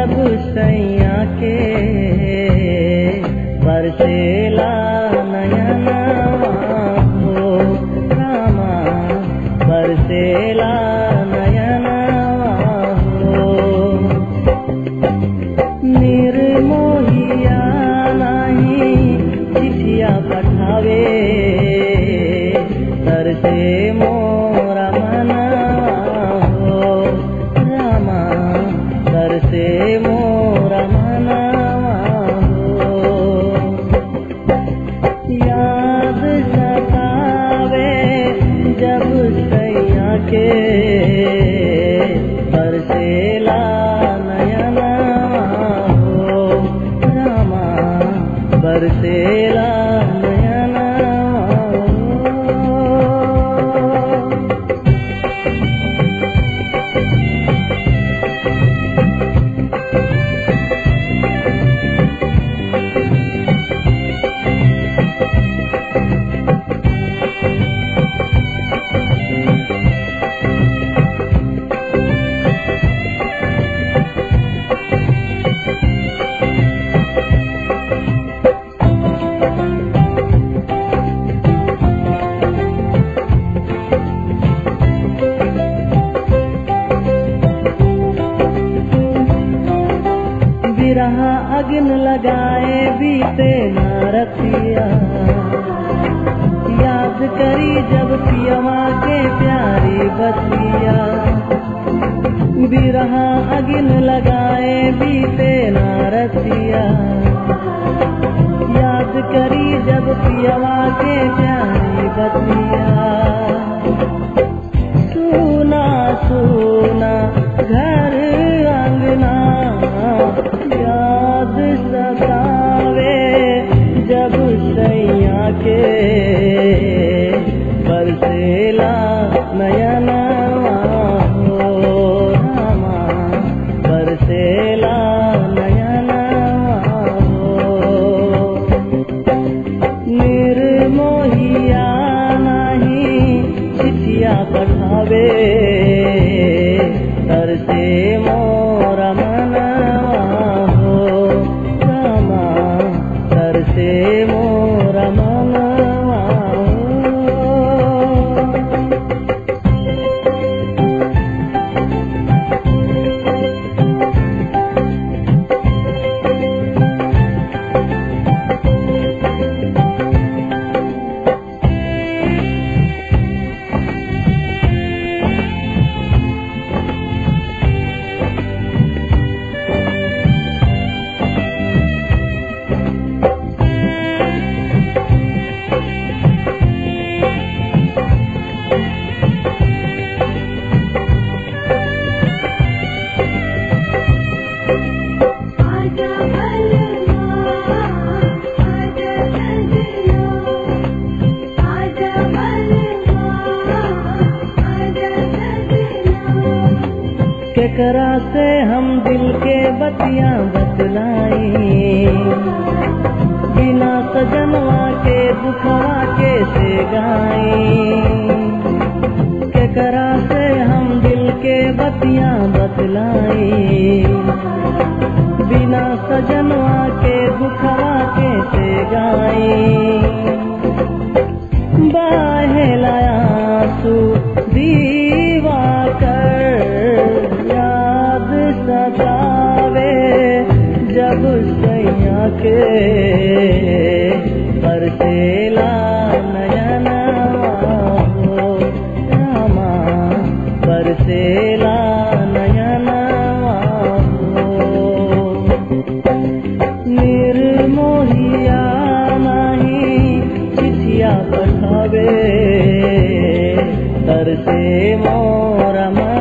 जब सैया के बरसेला नयनवा हो रामा बरसेला नयनवा हो। निर्मोहिया नहीं चिठिया पठावे तरसे मोरा मनवा हो रामा तरसे मोरा मनवा हो। याद सतावे जब सैया के बरसेला नयनवा हो रामा बरसेला नयनवा हो। बिरह अग्न लगाए बीते नारतिया याद करी जब पियवा के प्यारी बतिया। बिरह अग्न लगाए बीते नारतिया याद करी जब पियवा के प्यारी बतिया। सुना सुना घर अंगना याद सतावे जब सैया के बरसेला नयनवा हो रामा बरसेला नयनवा हो। निर्मोहिया नहीं चिठिया पठावे तरसे मोरा मनवा हो रामा तरसे मोरा मनवा हो। केकरा से हम दिल के बतियां बतलाई बिना सजनवा के दुखवा के से गाई। केकरा से हम दिल के बतियां बतलाई बिना सजनवा के दुखवा के से गाई। बाहेला आंसू दीवा कर याद सतावे जब सैया के बरसेला नयनवा हो रामा बरसेला नयनवा हो। निर्मोहिया नहीं चिठिया पठावे तरसे मोरा